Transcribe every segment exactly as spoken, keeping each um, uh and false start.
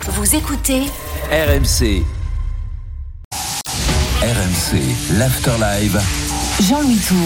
Vous écoutez R M C. R M C, l'Afterlive. Jean-Louis Tour.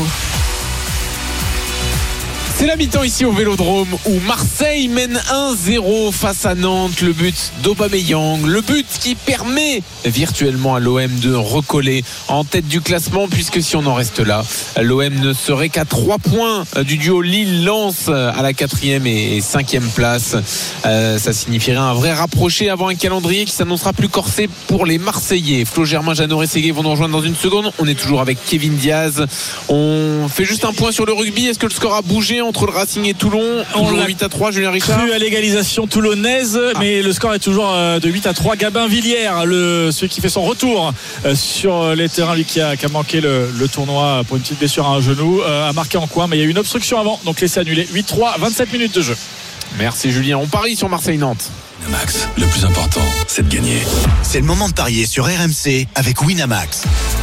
C'est la mi-temps ici au Vélodrome où Marseille mène un zéro face à Nantes. Le but d'Aubameyang, le but qui permet virtuellement à l'O M de recoller en tête du classement, puisque si on en reste là, l'O M ne serait qu'à trois points du duo Lille-Lens à la quatrième et cinquième place. Euh, ça signifierait un vrai rapproché avant un calendrier qui s'annoncera plus corsé pour les Marseillais. Flo Germain, Jeannot Rességuier vont nous rejoindre dans une seconde. On est toujours avec Kevin Diaz. On fait juste un point sur le rugby. Est-ce que le score a bougé entre le Racing et Toulon? On l'a huit à trois, Julien Richard. Cru à l'égalisation toulonnaise, ah. mais le score est toujours de huit à trois. Gabin Villière, le, celui qui fait son retour sur les terrains, lui qui a, qui a manqué le, le tournoi pour une petite blessure à un genou, a marqué en coin, mais il y a eu une obstruction avant, donc laissé annuler. huit trois, vingt-sept minutes de jeu. Merci Julien. On parie sur Marseille-Nantes. Winamax, le plus important, c'est de gagner. C'est le moment de parier sur R M C avec Winamax.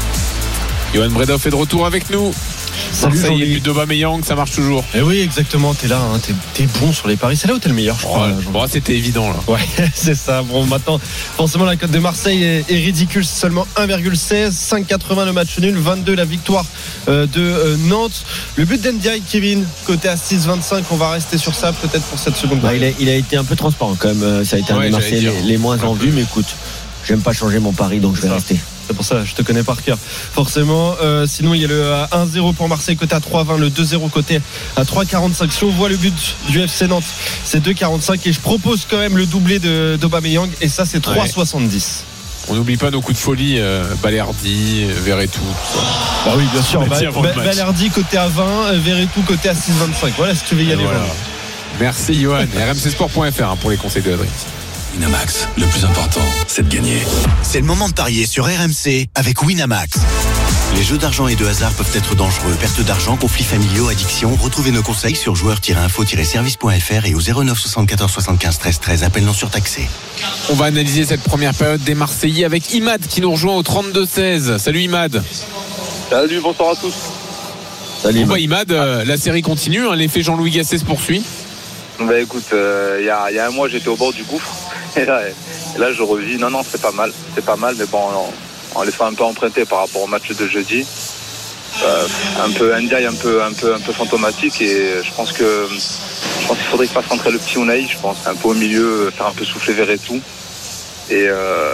Johan Bredoff est de retour avec nous. Salut Marseille Jean-Louis. et but d'Aubameyang, ça marche toujours. Eh oui, exactement, t'es là, hein, t'es, t'es bon sur les paris. C'est là où t'es le meilleur, je crois. Oh, bon, c'était évident là. Ouais, c'est ça. Bon, maintenant, forcément, la cote de Marseille est, est ridicule. C'est seulement un virgule seize, cinq virgule quatre-vingts le match nul, vingt-deux la victoire euh, de euh, Nantes. Le but d'Ndiaye, Kevin, côté à six virgule vingt-cinq, on va rester sur ça peut-être pour cette seconde. Bah, il, a, il a été un peu transparent quand même. Ça a été un ouais, des Marseillais les, les moins en vue, mais écoute, j'aime pas changer mon pari, donc je vais ça. rester. C'est pour ça, je te connais par cœur. Forcément, euh, sinon il y a le un zéro pour Marseille côté à trois vingt, le deux zéro côté à trois quarante-cinq. Si on voit le but du F C Nantes, c'est deux quarante-cinq, et je propose quand même le doublé de, d'Aubameyang, et ça c'est trois soixante-dix. On n'oublie pas nos coups de folie, euh, Balerdi, Verretou, tout ça. Bah oui, bien sûr. Ba- Ba- Ba- Balerdi côté à vingt, Verretou côté à six vingt-cinq. Voilà, si tu veux y aller. Voilà. Voilà. Merci Johan. R M C sport point F R hein, pour les conseils de Adrien. Winamax, le plus important, c'est de gagner. C'est le moment de parier sur R M C avec Winamax. Les jeux d'argent et de hasard peuvent être dangereux. Perte d'argent, conflits familiaux, addiction. Retrouvez nos conseils sur joueurs tiret info tiret service point F R et au zéro neuf soixante-quatorze soixante-quinze treize treize. Appel non surtaxé. On va analyser cette première période des Marseillais avec Imad qui nous rejoint au trente-deux seize. Salut Imad. Salut, bonsoir à tous. Salut. Bon bah Imad, euh, la série continue, hein, l'effet Jean-Louis Gasset se poursuit. Bah écoute, il euh, y, a, y a un mois j'étais au bord du gouffre et là, et là je revis. Non non c'est pas mal, c'est pas mal, mais bon en, en laissant un peu emprunté par rapport au match de jeudi. Euh, un peu Ndiaye, un peu un peu un peu fantomatique, et je pense que je pense qu'il faudrait qu'il fasse rentrer le petit Unai, je pense, un peu au milieu, faire un peu souffler Verretou et,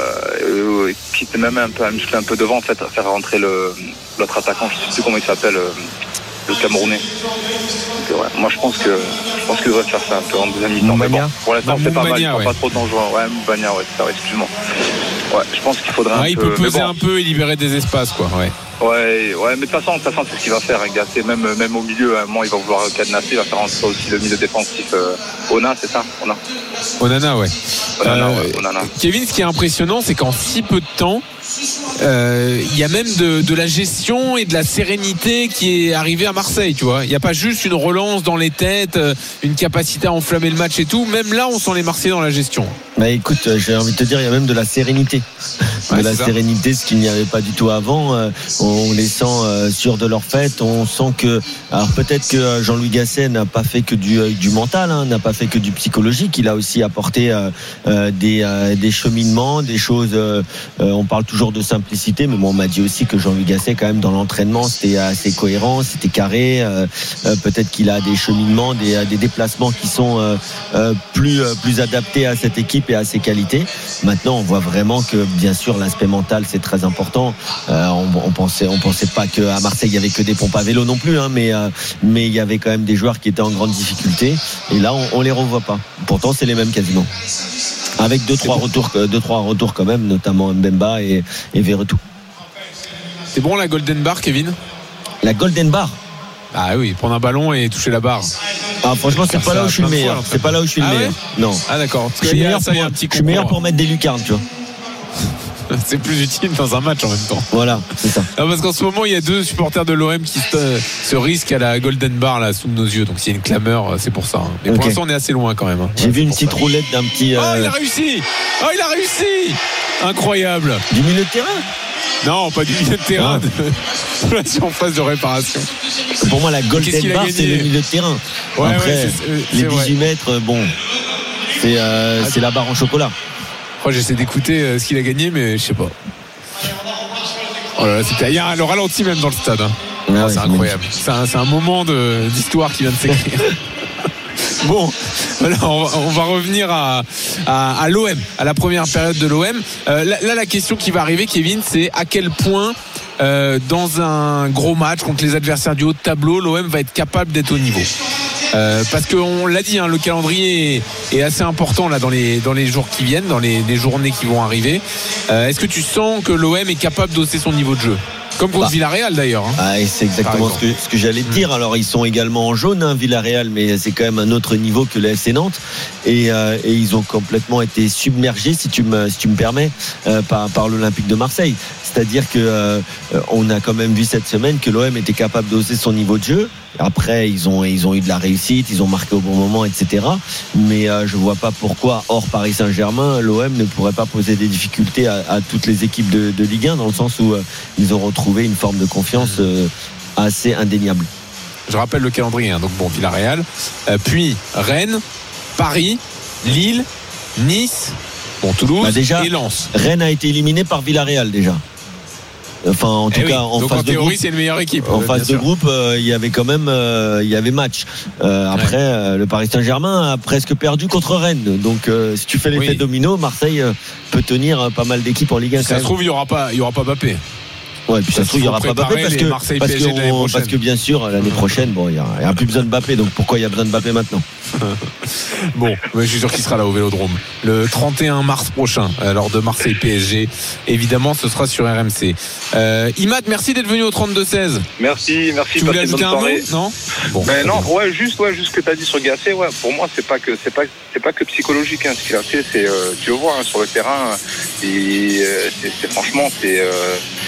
euh, et quitte même un peu à muscler un peu devant, en fait, faire rentrer le, l'autre attaquant, je sais plus comment il s'appelle. Euh, le Camerounais. Donc, ouais, moi je pense que je pense qu'il devrait faire ça un peu en deuxième mi-temps. Mais bon, pour l'instant c'est pas mal, il ne ouais. pas trop d'enjeux. Ouais, Moubania, ouais, c'est ça, excuse-moi. Ouais, je pense qu'il faudrait ouais, un il peu. peut peser bon. un peu et libérer des espaces, quoi. Ouais. Ouais, ouais, mais de toute façon, de toute façon, c'est ce qu'il va faire, hein, Gasset, même même au milieu, à un moment il va vouloir cadenasser, il va faire rentrer aussi le milieu défensif. Euh, Ona, c'est ça, Ona. Onana, ouais. Onana, Euh, ouais, Onana. Kevin, ce qui est impressionnant, c'est qu'en si peu de temps, il euh, y a même de, de la gestion et de la sérénité qui est arrivée à Marseille, tu vois. Il n'y a pas juste une relance dans les têtes, une capacité à enflammer le match et tout. Même là, on sent les Marseillais dans la gestion. Bah écoute, j'ai envie de te dire, il y a même de la sérénité. De Ouais, la c'est sérénité, ce qu'il n'y avait pas du tout avant. Euh, on les sent euh, sûrs de leur fait. On sent que, alors peut-être que Jean-Louis Gasset n'a pas fait que du, euh, du mental, hein, n'a pas fait que du psychologique. Il a aussi apporté euh, euh, des, euh, des cheminements, des choses. Euh, euh, on parle toujours de simplicité, mais bon, on m'a dit aussi que Jean-Louis Gasset, quand même, dans l'entraînement, c'était assez cohérent, c'était carré. Euh, euh, peut-être qu'il a des cheminements, des, des déplacements qui sont euh, euh, plus, euh, plus adaptés à cette équipe et à ses qualités. Maintenant, on voit vraiment que, bien sûr, l'aspect mental, c'est très important. Euh, on, on pensait, on pensait pas qu'à Marseille il y avait que des pompes à vélo non plus, hein, mais euh, mais il y avait quand même des joueurs qui étaient en grande difficulté. Et là, on, on les revoit pas. Pourtant, c'est les mêmes quasiment. Avec deux trois bon. retours, deux trois retours quand même, notamment Mbemba et, et Verretou. C'est bon la Golden Bar, Kevin? La Golden Bar. Ah oui, prendre un ballon et toucher la barre. Ah, franchement, c'est pas là où je suis le meilleur. C'est pas là où je suis le ah meilleur. Ouais non. Ah d'accord. Je suis meilleur pour, un petit je suis meilleur pour mettre des lucarnes, tu vois. C'est plus utile dans un match en même temps. Voilà, c'est ça. Non, parce qu'en ce moment, il y a deux supporters de l'O M qui se, se risquent à la Golden Bar là sous nos yeux. Donc s'il y a une clameur, c'est pour ça. Hein. Mais okay. Pour l'instant, on est assez loin quand même. Hein. J'ai ouais, vu une petite ça. roulette d'un petit. Euh... Oh, il a réussi. Oh, il a réussi. Incroyable. Du milieu de terrain. Non, pas du milieu de terrain. Ah. De la surface de réparation. Pour moi, la Golden Bar, c'est le milieu de terrain. Ouais, Après, ouais, c'est, c'est les vrai. dix-huit mètres, bon, c'est, euh, ah, c'est la barre en chocolat. crois que j'essaie d'écouter euh, ce qu'il a gagné, mais je sais pas. Oh là là, c'était... Il y a le ralenti même dans le stade. Hein. Ah Oh, ouais, c'est c'est incroyable. C'est un, c'est un moment de, d'histoire qui vient de s'écrire. Bon, voilà, on, va, on va revenir à, à, à l'O M, à la première période de l'O M. Euh, là, là, la question qui va arriver, Kevin, c'est à quel point, euh, dans un gros match contre les adversaires du haut de tableau, l'O M va être capable d'être au niveau. Euh, parce qu'on l'a dit, hein, le calendrier est, est assez important là dans les dans les jours qui viennent, dans les, les journées qui vont arriver. Euh, est-ce que tu sens que l'O M est capable d'hausser son niveau de jeu? Comme contre bah. Villarreal d'ailleurs. Hein. Ah, et c'est exactement ce que, ce que j'allais te dire. Alors ils sont également en jaune, hein, Villarreal, mais c'est quand même un autre niveau que le F C Nantes. Et, euh, et ils ont complètement été submergés, si tu me, si tu me permets, euh, par, par l'Olympique de Marseille. C'est-à-dire que euh, on a quand même vu cette semaine que l'O M était capable d'hausser son niveau de jeu. Après, ils ont, ils ont eu de la réussite, ils ont marqué au bon moment, et cetera. Mais euh, je vois pas pourquoi, hors Paris Saint-Germain, l'O M ne pourrait pas poser des difficultés à, à toutes les équipes de, de Ligue un, dans le sens où euh, ils ont retrouvé une forme de confiance euh, assez indéniable. Je rappelle le calendrier. Hein. Donc bon, Villarreal, euh, puis Rennes, Paris, Lille, Nice, bon, Toulouse bah déjà, et Lens. Rennes a été éliminé par Villarreal déjà. Enfin, en tout eh cas, oui. en Donc phase en de théorie, groupe, c'est une meilleure équipe. En euh, phase de sûr. groupe, euh, il y avait quand même, euh, il y avait match. Euh, après, ouais. euh, le Paris Saint-Germain a presque perdu contre Rennes. Donc, euh, si tu fais l'effet oui. domino, Marseille euh, peut tenir euh, pas mal d'équipes en Ligue un. Si ça se trouve, il y aura pas, il y aura pas Mbappé. Ouais, puis ça se trouve, il n'y aura pas Mbappé parce que, parce, que parce que bien sûr, l'année prochaine, bon, il n'y a, a plus besoin de Mbappé. Donc pourquoi il y a besoin de Mbappé maintenant? Bon, je suis sûr qu'il sera là au Vélodrome le trente et un mars prochain, lors de Marseille P S G. Évidemment, ce sera sur R M C. Euh, Imad, merci d'être venu au trente-deux seize. Merci, merci. Tu voulais ajouter un mot? Non. Bon, ben non, bien. ouais, juste, ouais, juste ce que tu as dit sur Gasset. Ouais, pour moi, c'est pas que, c'est pas, c'est pas que psychologique. Hein, ce qu'il a fait, c'est, euh, tu le vois hein, sur le terrain. Et euh, c'est, c'est franchement, c'est. Euh,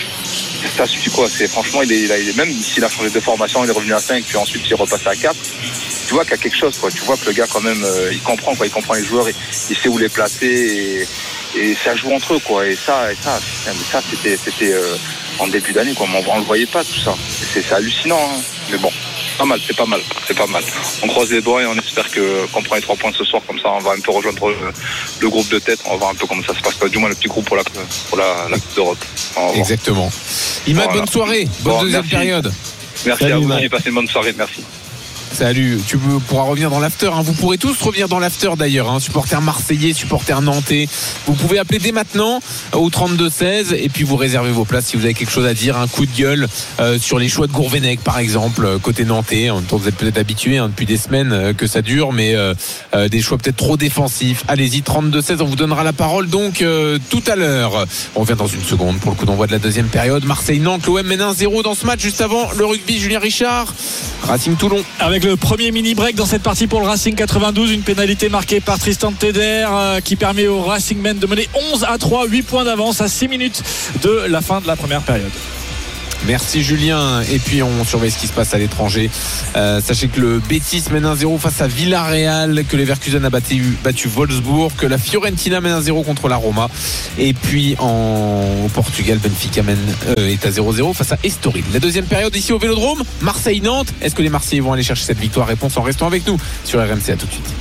ça suffit quoi, c'est franchement il est, il a, il est même s'il a changé de formation, il est revenu à cinq puis ensuite il est repassé à quatre. Tu vois qu'il y a quelque chose quoi, tu vois que le gars quand même euh, il comprend quoi, il comprend les joueurs, il, il sait où les placer et, et ça joue entre eux quoi. Et ça, et ça, ça c'était, c'était euh, en début d'année quoi, on, on le voyait pas tout ça. C'est, c'est hallucinant, hein. Mais bon. Pas mal, c'est pas mal, c'est pas mal. On croise les doigts et on espère que qu'on prend les trois points ce soir, comme ça on va un peu rejoindre le, le groupe de tête, on va voir un peu comment ça se passe, du moins le petit groupe pour la, pour la, la Coupe d'Europe. Exactement. Imad, voilà. Bonne soirée, bonne bon, deuxième merci. période. Merci Salut, à vous, Imad. Passez une bonne soirée, merci. Salut, tu pourras revenir dans l'after, hein. Vous pourrez tous revenir dans l'after d'ailleurs, hein. Supporters marseillais, supporters nantais. Vous pouvez appeler dès maintenant au trente-deux seize et puis vous réservez vos places si vous avez quelque chose à dire, un coup de gueule euh, sur les choix de Gourvenec par exemple, côté nantais. En même temps, vous êtes peut-être habitués hein, depuis des semaines euh, que ça dure, mais euh, euh, des choix peut-être trop défensifs. Allez-y, trente-deux seize, on vous donnera la parole donc euh, tout à l'heure. On revient dans une seconde pour le coup d'envoi de la deuxième période. Marseille-Nantes, l'O M mène un zéro dans ce match. Juste avant, le rugby, Julien Richard, Racing Toulon. Avec le premier mini-break dans cette partie pour le Racing quatre-vingt-douze, une pénalité marquée par Tristan Teder euh, qui permet au Racing Men de mener onze à trois, huit points d'avance à six minutes de la fin de la première période. Merci Julien. Et puis on surveille ce qui se passe à l'étranger. Euh, sachez que le Betis mène un zéro face à Villarreal, que Leverkusen a battu, battu Wolfsburg, que la Fiorentina mène un zéro contre la Roma. Et puis en au Portugal, Benfica mène, euh, est à zéro zéro face à Estoril. La deuxième période ici au Vélodrome, Marseille-Nantes. Est-ce que les Marseillais vont aller chercher cette victoire? Réponse en restant avec nous sur R M C. À tout de suite.